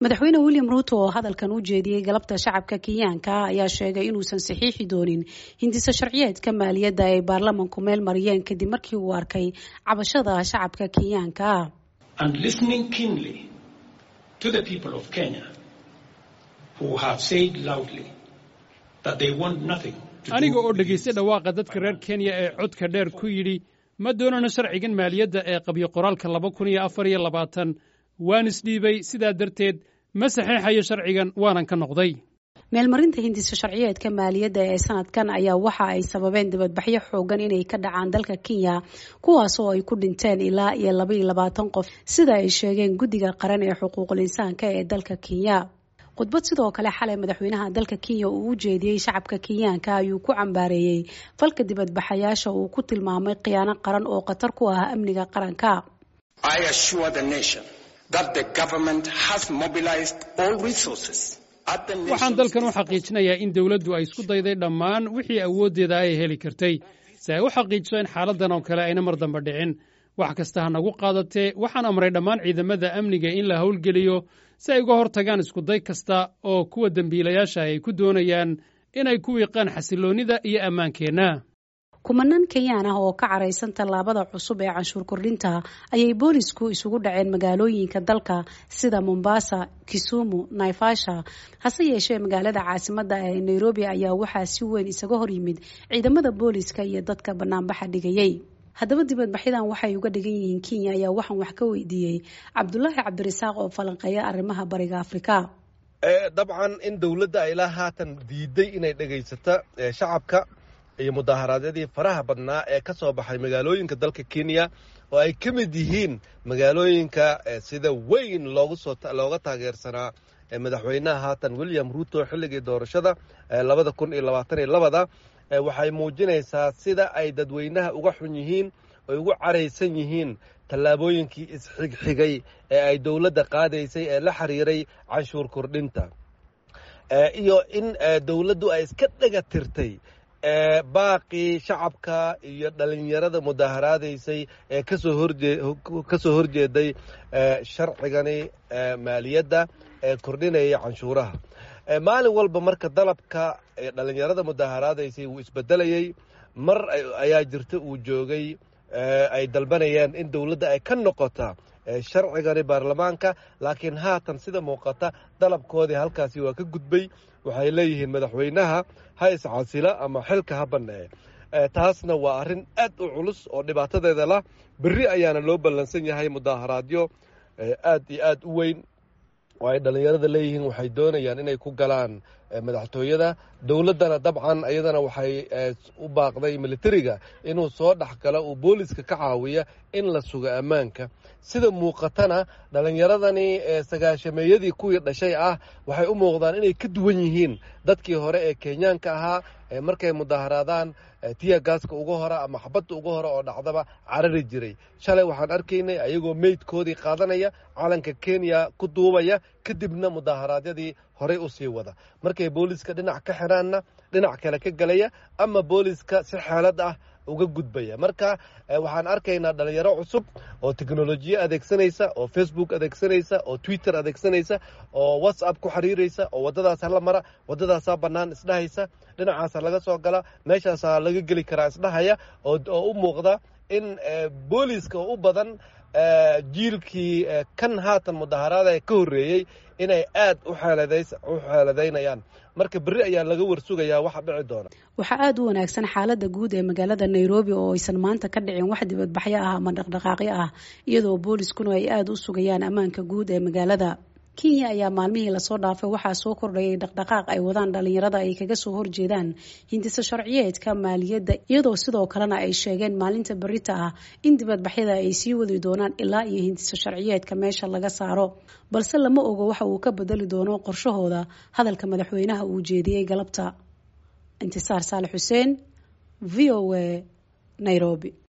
madaxweyne William Ruto oo hadalkan u jeediyay galabta shacabka Kenyaanka ayaa sheegay inuusan saxiixi doonin hindisa sharciyeedka maaliyadda ay baarlamaanku meel mariyeen kadib markii uu arkay cabashada shacabka Kenyaanka. And listening keenly to the people of Kenya who have said loudly that they want nothing to do. Aniga oo dhageystay dhawaaqa dadka reer Kenya ee codka dheer ku yiri ma doonano sharcigan maaliyadda ee qabyo qoraalka 2024 waan isdhiibay sidaa darteed ma saxiixayo sharcigan waanan ka noqday. meelmarinta hindisa sharciyeedka maaliyadda ee sanadkan ayaa waxa ay sababeen dibadbaxyo xoogan inay ka dhacaan dalka Kenya kuwaas oo ay ku dhinteen ilaa 22 qof sida ay sheegeen guddiga qaran ee xuquuqul insaanka ee dalka Kenya. khudbad sidoo kale xalay madaxweynaha dalka Kenya uu u jeediyay shacabka Kenyaanka ayuu ku cambaareeyay falka dibadbaxayaasha uu ku tilmaamay khiyaano qaran oo khatar ku ah amniga qaranka. I assure the nation that the government has mobilized all resources at the nation. Waxaan dalkan u xaqiijinayaa in dawladdu ay isku dayday dhammaan wixii awoodeeda ay heli kartay si ay u xaqiijiso in xaaladdan oo kale ayna mar dambe dhicin. wax kasta ha nagu qaadatee waxaan amray dhammaan ciidamada amniga in la howlgeliyo si ay uga hortagaan isku day kasta oo kuwa dambiilayaasha ay ku doonayaan inay ku wiiqaan xasiloonida iyo ammaankeenna. kumanaan Kenyaan ah oo ka careysan tallaabada cusub ee canshuur kordhinta ayay boolisku isugu dhaceen magaalooyinka dalka sida Mombasa, Kisumu, Naivasha. hase yeeshee magaalada caasimadda ee Nairobi ayaa waxaa si weyn isaga hor yimid ciidamada booliska iyo dadka banaanbaxa dhigayay. haddaba dibadbaxyadan waxay uga dhigan yihiin Kenya ayaa waxaan wax ka weydiiyay Cabdullaahi Cabdirasaaq oo falanqeeya arrimaha bariga Afrika. dabcan in dawladda ay la haatan diiday inay dhageysato shacabka iyo mudaharaadyadii faraha badnaa ee ka soo baxay magaalooyinka dalka Kenya oo ay ka mid yihiin magaalooyinka sida weyn looga taageersanaa madaxweynaha haatan William Ruto xilligii doorashada 2022 waxay muujinaysaa sida ay dadweynaha uga xun yihiin oo ugu careysan yihiin tallaabooyinkii isxigxigay ee ay dawladda qaadaysay ee la xiriiray canshuur kordhinta iyo in dawladdu ay iska dhaga tirtay baaqii shacabka iyo dhalinyarada mudaharaadaysay ee ka soo horjeeday sharcigani maaliyadda ee kordhinaya canshuuraha. maalin walba marka dalabka dhalinyarada mudaharaadaysay wuu isbedelayay. mar ayaa jirta uu joogay ay dalbanayaan in dawladda ay ka noqota sharcigani baarlamaanka, laakiin haatan sida muuqata dalabkoodii halkaasi waa ka gudbay. waxay leeyihiin madaxweynaha ha iscasila ama xilka ha banneeye. taasna waa arrin aad u culus oo dhibaatadeeda lah. berri ayaana loo ballansan yahay mudaharaadyo aad iyo aad u weyn oo ay dhalinyarada leeyihiin waxay doonayaan inay ku galaan madaxtooyada. dawladdana dabcan iyadana waxay u baaqday militariga inuu soo dhexgalo uu booliska ka caawiya in la sugo ammaanka. sida muuqatana dhalinyaradani sagaashameeyadii kuwii dhashay ah waxay u muuqdaan inay ka duwan yihiin dadkii hore ee Kenyaanka ahaa markay mudaharaadaan tiya gaaska ugu hore ama xabadda ugu hore oo dhacdaba carari jiray. shalay waxaan arkaynay ayagoo meydkoodii qaadanaya calanka Kenya ku duubaya kadibna mudaharaadyadii horey u sii wada. markay booliska dhinac ka xiraanna dhinac kale ka galaya ama booliska si xaalad ah uga gudbaya. marka waxaan arkaynaa dhalinyaro cusub oo teknolojiya adeegsanaysa, oo Facebook adeegsanaysa, oo Twitter adeegsanaysa, oo WhatsApp ku xiriiraysa, oo wadadaas la mara, wadadaas bannaan isdhahaysa, dhinacaas laga soo gala, meeshaas laga geli karaa isdhahaya oo u muuqda in booliska u badan jiilkii kan haatan mudaharaada ka horeeyay inay aad u xeeladaynayaan. marka berri ayaa laga warsugayaa waxa dhici doona. waxa aad u wanaagsan xaaladda guud ee magaalada Nairobi oo aysan maanta ka dhicin wax dibadbaxyo ah ama dhaqdhaqaaqyo ah iyadoo booliskuna ay aad u sugayaan ammaanka guud ee magaalada. Kenya ayaa maalmihii la soo dhaafay waxaa soo kordhayay dhaqdhaqaaq ay wadaan dhalinyarada ay kaga soo horjeedaan hindisa sharciyeedka maaliyadda iyadoo sidoo kalena ay sheegeen maalinta berrita ah in dibadbaxyada ay sii wadi doonaan ilaa iyo hindisa sharciyeedka meesha laga saaro, balse lama ogo waxa uu ka bedeli doono qorshahooda hadalka madaxweynaha uu jeediyay galabta. Intisaar Saalax Xuseen, VOA, Nairobi.